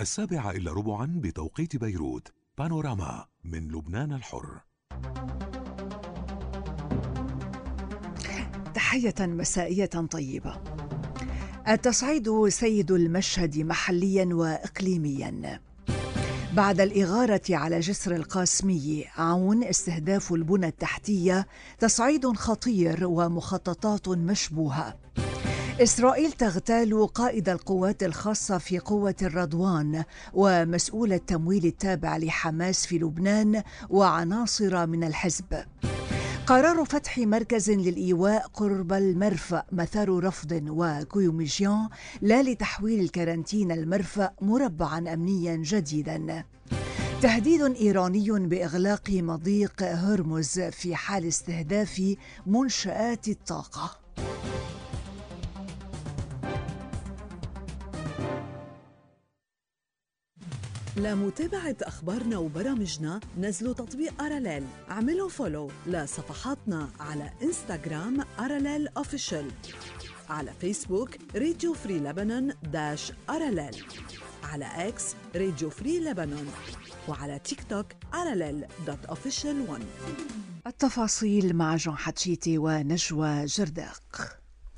7:15 بتوقيت بيروت. بانوراما من لبنان الحر. تحية مسائية طيبة. التصعيد سيد المشهد محليا وإقليميا. بعد الإغارة على جسر القاسمي عون استهداف البنى التحتية تصعيد خطير ومخططات مشبوهة. إسرائيل تغتال قائد القوات الخاصة في قوة الرضوان ومسؤول التمويل التابع لحماس في لبنان وعناصر من الحزب. قرار فتح مركز للإيواء قرب المرفأ مثار رفض وكيوميجيان لا لتحويل الكارنتين المرفأ مربعا أمنيا جديدا. تهديد إيراني بإغلاق مضيق هرمز في حال استهداف منشآت الطاقة. لمتابعة أخبارنا وبرامجنا نزلوا تطبيق أراليل. اعملوا فولو لصفحاتنا على إنستغرام أراليل أوفيشال، على فيسبوك راديو فري لبنان -أراليل، على إكس راديو فري لبنان، وعلى تيك توك أراليل.official1. التفاصيل مع جون حتشيتي ونجوى جرداق.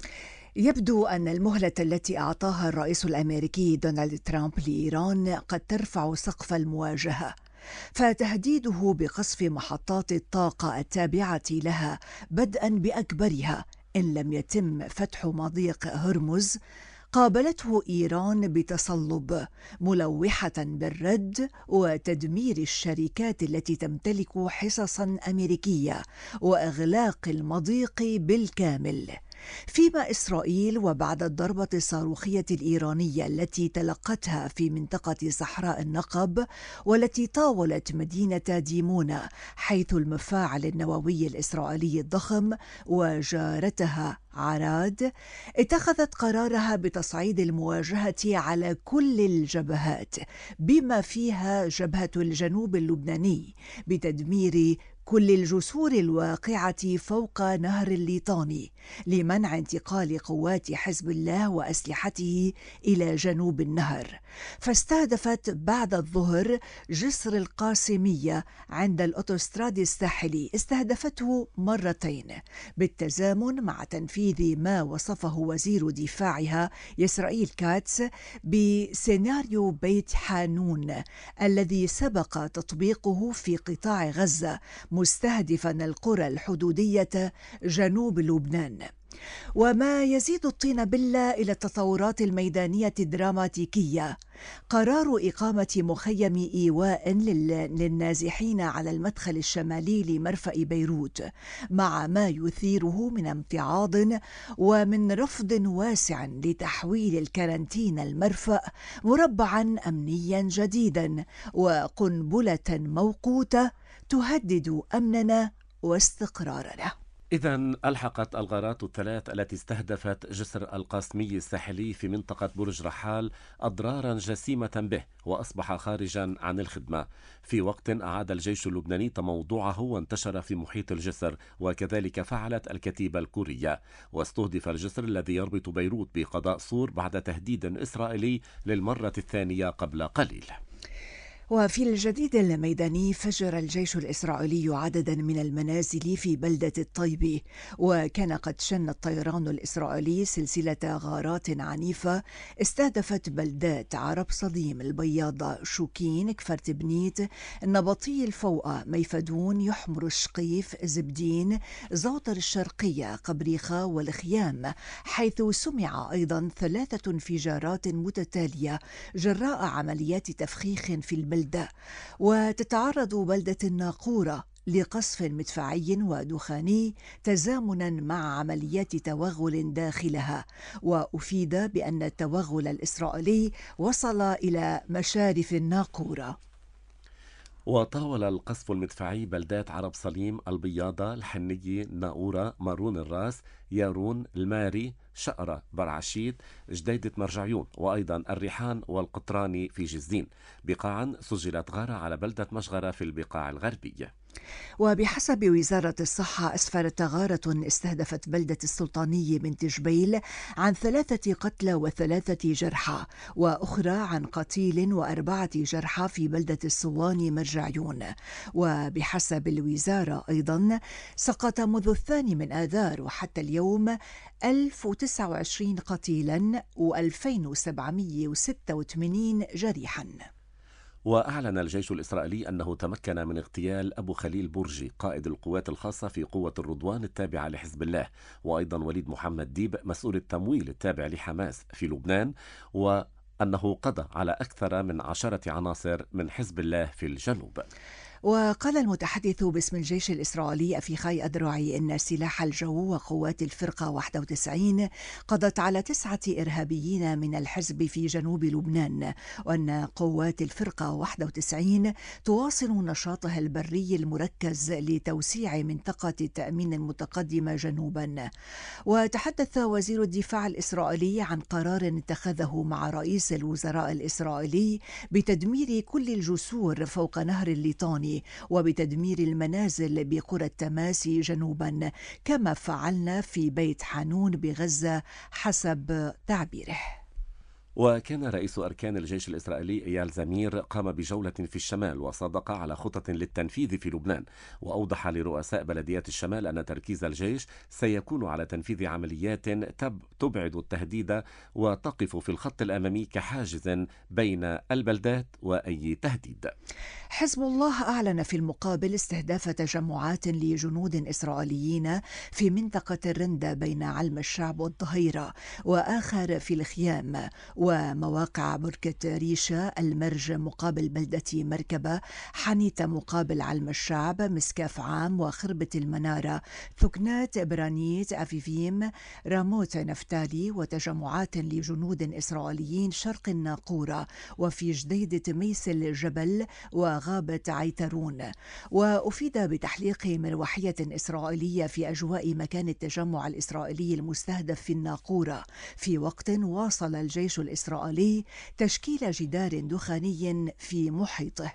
يبدو أن المهلة التي أعطاها الرئيس الأمريكي دونالد ترامب لإيران قد ترفع سقف المواجهة، فتهديده بقصف محطات الطاقة التابعة لها بدءا بأكبرها إن لم يتم فتح مضيق هرمز قابلته إيران بتصلب، ملوحة بالرد وتدمير الشركات التي تمتلك حصصا أمريكية وإغلاق المضيق بالكامل. فيما إسرائيل وبعد الضربة الصاروخية الإيرانية التي تلقتها في منطقة صحراء النقب والتي طاولت مدينة ديمونا حيث المفاعل النووي الإسرائيلي الضخم وجارتها عراد، اتخذت قرارها بتصعيد المواجهة على كل الجبهات بما فيها جبهة الجنوب اللبناني بتدمير كل الجسور الواقعة فوق نهر الليطاني لمنع انتقال قوات حزب الله وأسلحته إلى جنوب النهر. فاستهدفت بعد الظهر جسر القاسمية عند الأوتوستراد الساحلي، استهدفته مرتين بالتزامن مع تنفيذ ما وصفه وزير دفاعها إسرائيل كاتس بسيناريو بيت حانون الذي سبق تطبيقه في قطاع غزة مستهدفا القرى الحدودية جنوب لبنان. وما يزيد الطين بلة إلى التطورات الميدانية الدراماتيكية قرار إقامة مخيم إيواء للنازحين على المدخل الشمالي لمرفأ بيروت، مع ما يثيره من امتعاض ومن رفض واسع لتحويل الكارنتين المرفأ مربعا أمنيا جديدا وقنبلة موقوتة تهدد أمننا واستقرارنا. إذن ألحقت الغارات الثلاث التي استهدفت جسر القاسمي الساحلي في منطقة برج رحال أضرارا جسيمة به، وأصبح خارجا عن الخدمة، في وقت أعاد الجيش اللبناني تموضعه وانتشر في محيط الجسر، وكذلك فعلت الكتيبة الكورية، واستهدف الجسر الذي يربط بيروت بقضاء صور بعد تهديد إسرائيلي للمرة الثانية قبل قليل. وفي الجديد الميداني فجر الجيش الإسرائيلي عددا من المنازل في بلدة الطيبي، وكان قد شن الطيران الإسرائيلي سلسلة غارات عنيفة استهدفت بلدات عرب صديم، البياضة، شوكين، كفرت بنيت، النبطي الفوقة، ميفدون، يحمر الشقيف، زبدين، زوطر الشرقية، قبريخة والخيام، حيث سمع أيضا 3 انفجارات متتالية جراء عمليات تفخيخ في البلدة. وتتعرض بلدة الناقورة لقصف مدفعي ودخاني تزامنا مع عمليات توغل داخلها، وأفيد بأن التوغل الإسرائيلي وصل إلى مشارف الناقورة. وطاول القصف المدفعي بلدات عرب صليم، البياضة، الحنية، ناورة، مارون الراس، يارون، الماري، شقرة، برعشيد، جديدة مرجعيون، وأيضا الريحان والقطراني في جزين. بقاعا سجلت غارة على بلدة مشغرة في البقاع الغربية. وبحسب وزارة الصحة أسفرت غارة استهدفت بلدة السلطانية من تجبيل عن 3 قتلى و3 جرحى، وأخرى عن قتيل و4 جرحى في بلدة الصواني مرجعيون. وبحسب الوزارة أيضا سقط منذ 2 من آذار وحتى اليوم 1029 قتيلا و2786 جريحا. وأعلن الجيش الإسرائيلي أنه تمكن من اغتيال أبو خليل برجي قائد القوات الخاصة في قوة الرضوان التابعة لحزب الله، وأيضا وليد محمد ديب مسؤول التمويل التابع لحماس في لبنان، وأنه قضى على أكثر من 10 عناصر من حزب الله في الجنوب. وقال المتحدث باسم الجيش الإسرائيلي أفيخاي أدرعي إن سلاح الجو وقوات الفرقة 91 قضت على 9 إرهابيين من الحزب في جنوب لبنان، وأن قوات الفرقة 91 تواصل نشاطها البري المركز لتوسيع منطقة التأمين المتقدمة جنوبا. وتحدث وزير الدفاع الإسرائيلي عن قرار اتخذه مع رئيس الوزراء الإسرائيلي بتدمير كل الجسور فوق نهر الليطاني وبتدمير المنازل بقرى التماسي جنوبا، كما فعلنا في بيت حانون بغزة حسب تعبيره. وكان رئيس أركان الجيش الإسرائيلي إيال زمير قام بجولة في الشمال وصادق على خطط للتنفيذ في لبنان، وأوضح لرؤساء بلديات الشمال أن تركيز الجيش سيكون على تنفيذ عمليات تبعد التهديد وتقف في الخط الأمامي كحاجز بين البلدات وأي تهديد. حزب الله أعلن في المقابل استهداف تجمعات لجنود إسرائيليين في منطقة الرندة بين علم الشعب والظهيرة، وآخر في الخيام، ومواقع بركة ريشة، المرج مقابل بلدة مركبة، حنيتة مقابل علم الشعب، مسكاف عام وخربة المنارة، ثكنات برانيت، أفيفيم، راموت نفتالي، وتجمعات لجنود إسرائيليين شرق الناقورة وفي جديدة ميس الجبل وغابة عيترون. وأفيد بتحليق مروحية إسرائيلية في أجواء مكان التجمع الإسرائيلي المستهدف في الناقورة، في وقت واصل الجيش الإسرائيلي تشكيل جدار دخاني في محيطه.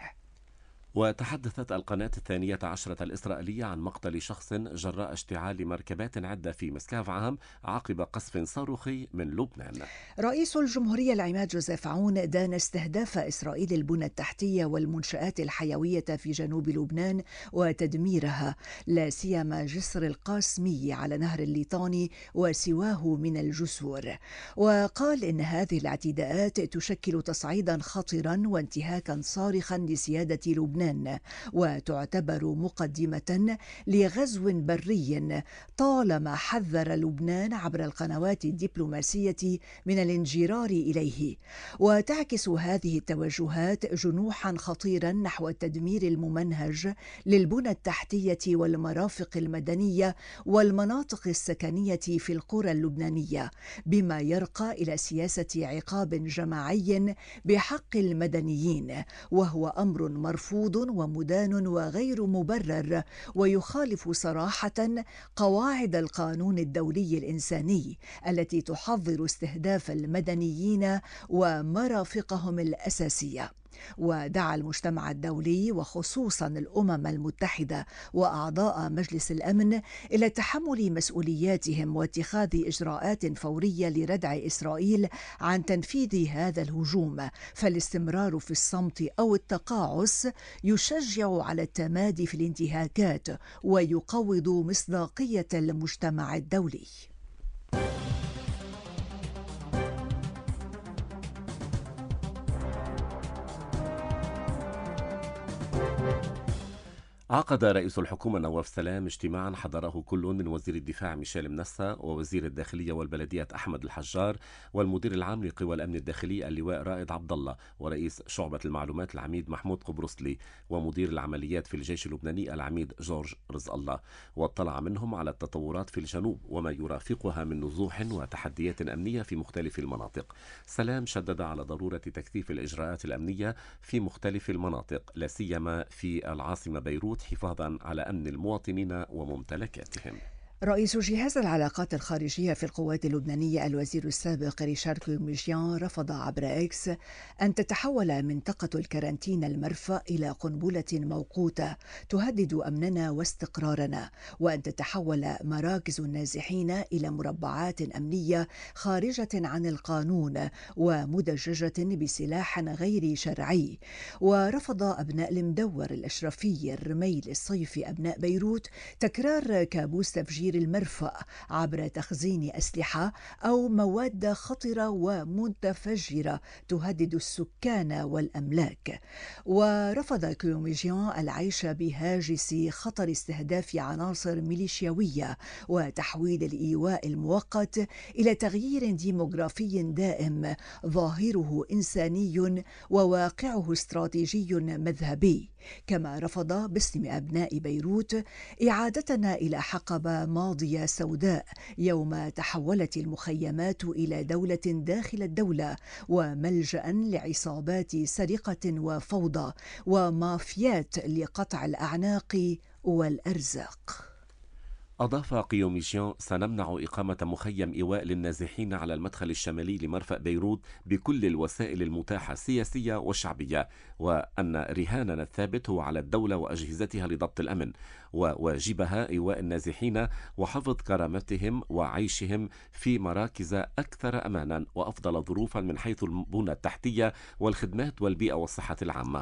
وتحدثت القناة 12 الإسرائيلية عن مقتل شخص جراء اشتعال مركبات عدة في مسكاف عام عقب قصف صاروخي من لبنان. رئيس الجمهورية العماد جوزيف عون دان استهداف إسرائيل البنى التحتية والمنشآت الحيوية في جنوب لبنان وتدميرها، لا سيما جسر القاسمي على نهر الليطاني وسواه من الجسور. وقال إن هذه الاعتداءات تشكل تصعيدا خطرا وانتهاكا صارخا لسيادة لبنان، وتعتبر مقدمة لغزو بري طالما حذر لبنان عبر القنوات الدبلوماسية من الانجرار إليه. وتعكس هذه التوجهات جنوحا خطيرا نحو التدمير الممنهج للبنى التحتية والمرافق المدنية والمناطق السكنية في القرى اللبنانية، بما يرقى إلى سياسة عقاب جماعي بحق المدنيين، وهو أمر مرفوض ومدان وغير مبرر، ويخالف صراحة قواعد القانون الدولي الإنساني التي تحظر استهداف المدنيين ومرافقهم الأساسية. ودعا المجتمع الدولي وخصوصا الأمم المتحدة وأعضاء مجلس الأمن إلى تحمل مسؤولياتهم واتخاذ إجراءات فورية لردع إسرائيل عن تنفيذ هذا الهجوم، فالاستمرار في الصمت أو التقاعس يشجع على التمادي في الانتهاكات ويقوض مصداقية المجتمع الدولي. عقد رئيس الحكومة نواف سلام اجتماعا حضره كل من وزير الدفاع ميشيل منسا ووزير الداخلية والبلديات أحمد الحجار والمدير العام لقوى الأمن الداخلي اللواء رائد عبد الله ورئيس شعبة المعلومات العميد محمود قبرصلي ومدير العمليات في الجيش اللبناني العميد جورج رزق الله، واطلع منهم على التطورات في الجنوب وما يرافقها من نزوح وتحديات أمنية في مختلف المناطق. سلام شدد على ضرورة تكثيف الإجراءات الأمنية في مختلف المناطق لا سيما في العاصمة بيروت حفاظا على أمن المواطنين وممتلكاتهم. رئيس جهاز العلاقات الخارجية في القوات اللبنانية الوزير السابق ريشار كوميجيان رفض عبر إكس أن تتحول منطقة الكارانتين المرفأ إلى قنبلة موقوتة تهدد أمننا واستقرارنا، وأن تتحول مراكز النازحين إلى مربعات أمنية خارجة عن القانون ومدججة بسلاح غير شرعي. ورفض أبناء المدور الأشرفي الرميل الصيفي أبناء بيروت تكرار كابوس تفجير المرفأ عبر تخزين أسلحة أو مواد خطرة ومتفجرة تهدد السكان والأملاك. ورفض كوميجيان العيش بهاجس خطر استهداف عناصر ميليشياوية وتحويل الإيواء المؤقت إلى تغيير ديموغرافي دائم ظاهره إنساني وواقعه استراتيجي مذهبي. كما رفض باسم أبناء بيروت إعادتنا إلى حقبة ماضية سوداء يوم تحولت المخيمات إلى دولة داخل الدولة وملجأ لعصابات سرقة وفوضى ومافيات لقطع الأعناق والأرزاق. أضاف قيوميجيان: سنمنع إقامة مخيم إيواء للنازحين على المدخل الشمالي لمرفأ بيروت بكل الوسائل المتاحة السياسية والشعبية، وأن رهاننا الثابت هو على الدولة وأجهزتها لضبط الأمن، وواجبها إيواء النازحين وحفظ كرامتهم وعيشهم في مراكز أكثر أمانا وأفضل ظروفا من حيث البنى التحتية والخدمات والبيئة والصحة العامة.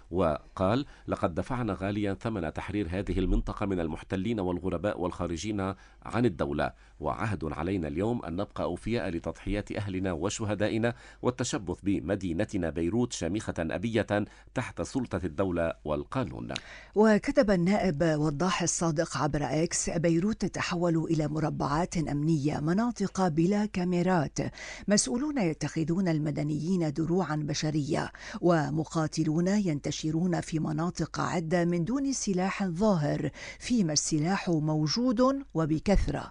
وقال: لقد دفعنا غاليا ثمن تحرير هذه المنطقة من المحتلين والغرباء والخارجين عن الدولة، وعهد علينا اليوم أن نبقى أوفياء لتضحيات أهلنا وشهدائنا والتشبث بمدينتنا بيروت شامخة أبية تحت سلطة الدولة والقانون. وكتب النائب وضاح الصادق عبر إكس: بيروت تتحول إلى مربعات أمنية، مناطق بلا كاميرات، مسؤولون يتخذون المدنيين دروعا بشرية، ومقاتلون ينتشرون في مناطق عدة من دون سلاح ظاهر فيما السلاح موجود وبكثرة.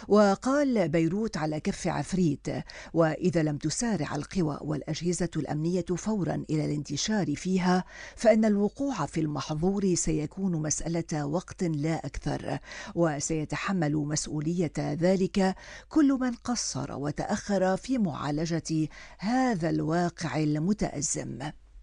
وقال: بيروت على كف عفريت، وإذا لم تسارع القوى والأجهزة الأمنية فورا إلى الانتشار فيها فإن الوقوع في المحظور سيكون مسألة وقت لا أكثر، وسيتحمل مسؤولية ذلك كل من قصر وتأخر في معالجة هذا الواقع المتأزم.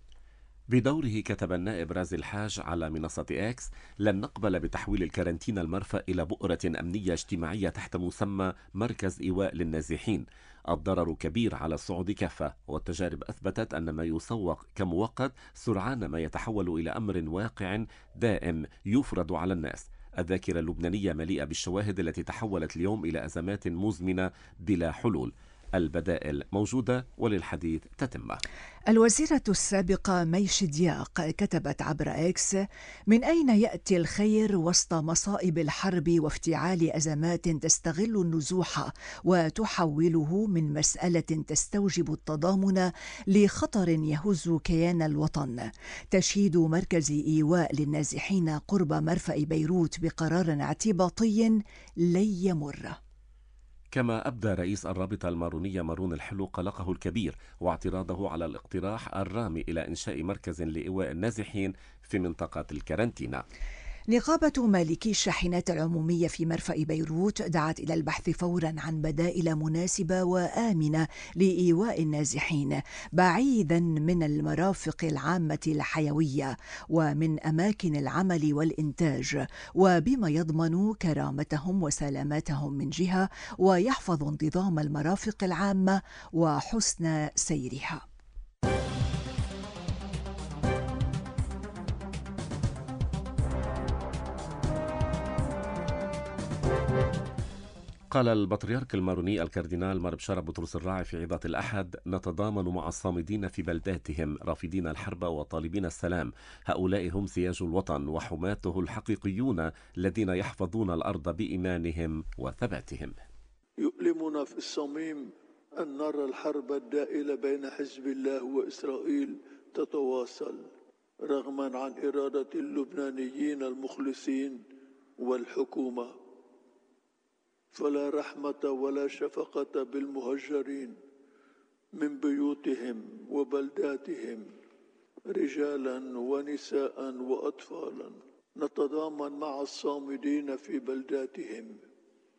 بدوره كتب النائب رازي الحاج على منصة إكس: لن نقبل بتحويل الكارانتين المرفأ إلى بؤرة أمنية اجتماعية تحت مسمى مركز إيواء للنازحين. الضرر كبير على الصعود كافة، والتجارب أثبتت أن ما يسوق كمؤقت سرعان ما يتحول إلى أمر واقع دائم يفرض على الناس. الذاكرة اللبنانية مليئة بالشواهد التي تحولت اليوم إلى أزمات مزمنة بلا حلول. البدائل موجودة وللحديث تتمة. الوزيرة السابقة ميش دياق كتبت عبر إكس: من أين يأتي الخير وسط مصائب الحرب وافتعال أزمات تستغل النزوح وتحوله من مسألة تستوجب التضامن لخطر يهز كيان الوطن. تشييد مركز إيواء للنازحين قرب مرفأ بيروت بقرار اعتباطي لن يمر. كما أبدى رئيس الرابطة المارونية مارون الحلو قلقه الكبير واعتراضه على الاقتراح الرامي إلى إنشاء مركز لإيواء النازحين في منطقة الكارانتينا. نقابة مالكي الشاحنات العمومية في مرفأ بيروت دعت إلى البحث فورا عن بدائل مناسبة وآمنة لإيواء النازحين بعيدا من المرافق العامة الحيوية ومن أماكن العمل والإنتاج، وبما يضمن كرامتهم وسلامتهم من جهة ويحفظ انتظام المرافق العامة وحسن سيرها. قال البطريرك الماروني الكاردينال مار بشارة بطرس الراعي في عظة الأحد: نتضامن مع الصامدين في بلداتهم رافضين الحرب وطالبين السلام. هؤلاء هم سياج الوطن وحماته الحقيقيون الذين يحفظون الأرض بإيمانهم وثباتهم. يؤلمنا في الصميم أن نرى الحرب الدائرة بين حزب الله وإسرائيل تتواصل رغما عن إرادة اللبنانيين المخلصين والحكومة، فلا رحمة ولا شفقة بالمهجرين من بيوتهم وبلداتهم رجالا ونساء وأطفالا. نتضامن مع الصامدين في بلداتهم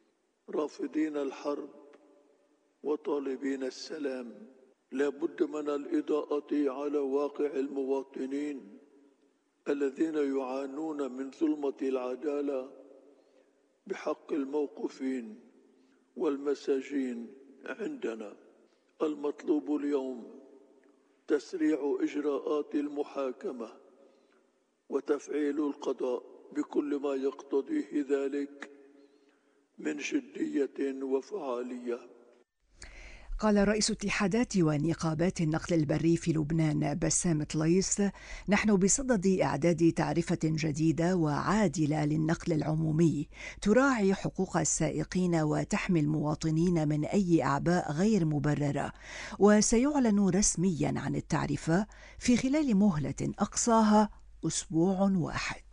رافضين الحرب وطالبين السلام. لا بد من الإضاءة على واقع المواطنين الذين يعانون من ظلمة العدالة بحق الموقوفين والمساجين عندنا. المطلوب اليوم تسريع إجراءات المحاكمة وتفعيل القضاء بكل ما يقتضيه ذلك من جدية وفعالية. قال رئيس اتحادات ونقابات النقل البري في لبنان بسام طليس: نحن بصدد إعداد تعرفة جديدة وعادلة للنقل العمومي تراعي حقوق السائقين وتحمي المواطنين من أي أعباء غير مبررة، وسيعلن رسميا عن التعرفة في خلال مهلة أقصاها أسبوع واحد.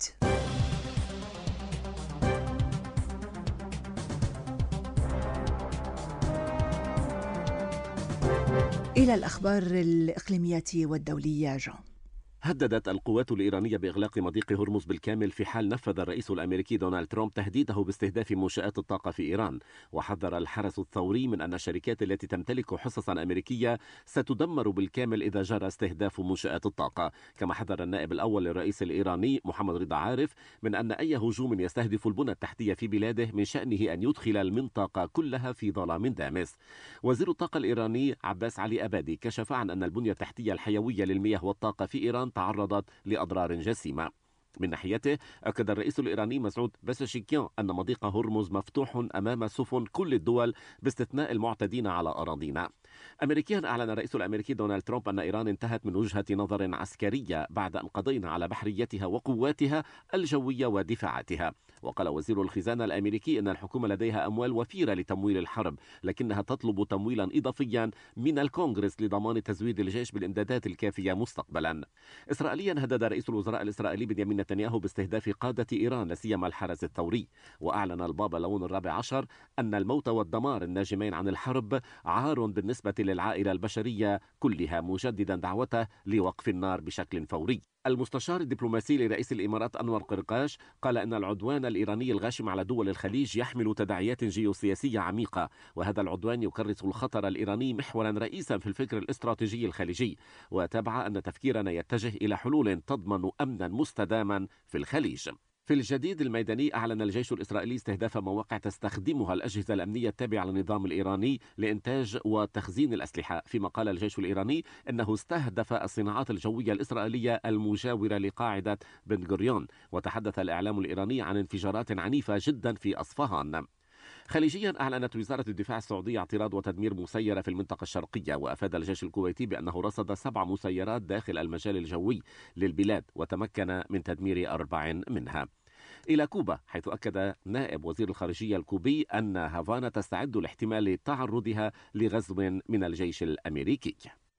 إلى الأخبار الإقليمية والدولية جان. هددت القوات الإيرانية بإغلاق مضيق هرمز بالكامل في حال نفذ الرئيس الأمريكي دونالد ترامب تهديده باستهداف منشآت الطاقة في إيران. وحذر الحرس الثوري من أن الشركات التي تمتلك حصصا أمريكية ستدمر بالكامل إذا جرى استهداف منشآت الطاقة. كما حذر النائب الأول للرئيس الإيراني محمد رضا عارف من أن أي هجوم يستهدف البنى التحتية في بلاده من شأنه أن يدخل المنطقة كلها في ظلام دامس. وزير الطاقة الإيراني عباس علي أبادي كشف عن أن البنية التحتية الحيوية للمياه والطاقة في إيران تعرضت لأضرار جسيمة. من ناحيته أكد الرئيس الإيراني مسعود بسشكيان أن مضيق هرمز مفتوح أمام سفن كل الدول باستثناء المعتدين على أراضينا. أمريكيا أعلن الرئيس الأمريكي دونالد ترامب أن إيران انتهت من وجهة نظر عسكرية بعد أن قضينا على بحريتها وقواتها الجوية ودفاعاتها. وقال وزير الخزانة الأمريكي أن الحكومة لديها أموال وفيرة لتمويل الحرب، لكنها تطلب تمويلا إضافيا من الكونغرس لضمان تزويد الجيش بالإمدادات الكافية مستقبلا. إسرائيليا هدد رئيس الوزراء الإسرائيلي بنيامين نتنياهو باستهداف قادة إيران لا سيما الحرس الثوري. وأعلن البابا لون الرابع عشر أن الموت والدمار الناجمين عن الحرب عار بالنسبة للعائلة البشرية كلها، مجددا دعوته لوقف النار بشكل فوري. المستشار الدبلوماسي لرئيس الإمارات أنور قرقاش قال أن العدوان الإيراني الغاشم على دول الخليج يحمل تداعيات جيوسياسية عميقة، وهذا العدوان يكرس الخطر الإيراني محورا رئيسا في الفكر الاستراتيجي الخليجي. وتابع أن تفكيرنا يتجه إلى حلول تضمن أمنا مستداما في الخليج. في الجديد الميداني أعلن الجيش الإسرائيلي استهداف مواقع تستخدمها الأجهزة الأمنية التابعة للنظام الإيراني لإنتاج وتخزين الأسلحة، فيما قال الجيش الإيراني أنه استهدف الصناعات الجوية الإسرائيلية المجاورة لقاعدة بن غوريون. وتحدث الإعلام الإيراني عن انفجارات عنيفة جدا في أصفهان. خليجيا أعلنت وزارة الدفاع السعودية اعتراض وتدمير مسيرة في المنطقة الشرقية، وأفاد الجيش الكويتي بأنه رصد 7 مسيرات داخل المجال الجوي للبلاد وتمكن من تدمير 4 منها. إلى كوبا، حيث أكد نائب وزير الخارجية الكوبي أن هافانا تستعد لاحتمال تعرضها لغزو من الجيش الأمريكي.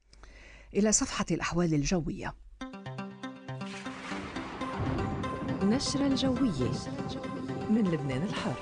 إلى صفحة الأحوال الجوية. نشرة الجوية من لبنان الحر.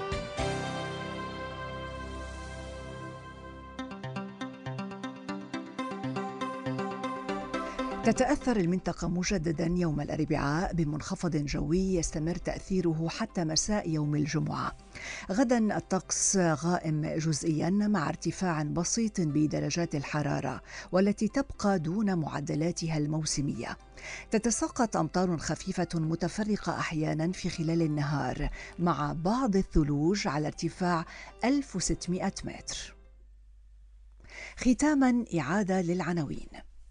تتأثر المنطقة مجددا يوم الأربعاء بمنخفض جوي يستمر تأثيره حتى مساء يوم الجمعة. غدا الطقس غائم جزئيا مع ارتفاع بسيط بدرجات الحرارة والتي تبقى دون معدلاتها الموسمية. تتساقط أمطار خفيفة متفرقة أحيانا في خلال النهار مع بعض الثلوج على ارتفاع 1600 متر. ختاما إعادة للعناوين.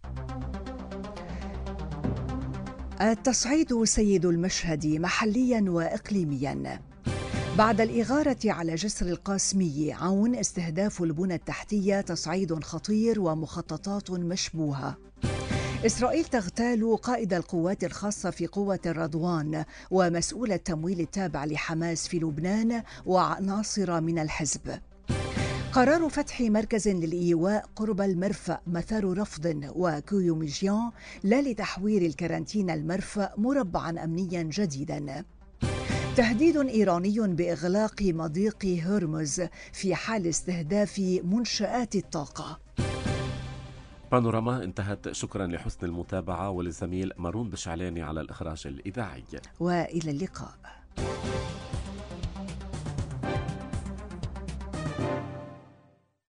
التصعيد سيد المشهد محليا وإقليميا. بعد الإغارة على جسر القاسمي عون استهداف البنى التحتية تصعيد خطير ومخططات مشبوهة. إسرائيل تغتال قائد القوات الخاصة في قوة الرضوان ومسؤول التمويل التابع لحماس في لبنان وعناصر من الحزب. قرار فتح مركز للإيواء قرب المرفأ مثار رفض وكيوميجيان لا لتحوير الكارانتينا المرفأ مربعا أمنيا جديدا. تهديد إيراني بإغلاق مضيق هرمز في حال استهداف منشآت الطاقة. بانوراما انتهت. شكرا لحسن المتابعة وللزميل مارون بشعلاني على الإخراج الإذاعي. وإلى اللقاء.